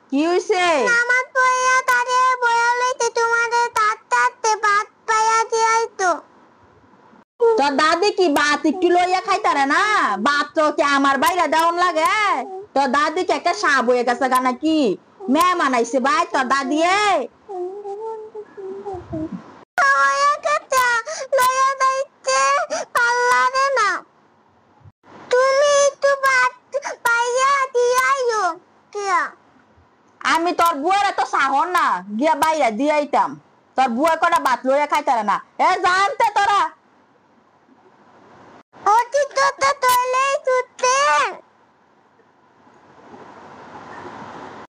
কি হইছে? নামাজ পড়িয়া তারে বয়া লইতে তোমাদের তাতে ভাত পাইয়া দিয়াইতো। তোর দাদি কি ভাত একটু লইয়া খাইতারে না? ভাত তো কি আমার বাইরে দেওয়ান লাগে? তোর দাদি কে একটা সাপ হয়ে গেছে গা নাকি? মেহমান আইছে ভাই তোর দাদি লইয়া যাইতে পারলারে না। তুমি একটু ভাত পাইয়া দিয়াইও কিয়া। আমি তোর বুয়ার এত সাহর না গিয়া বাইরে দিয়াইতাম। তোর বুয়া কটা ভাত লইয়া খাইতারে না। এ জানতে তোরা অতীত তো তলেই ছুটতে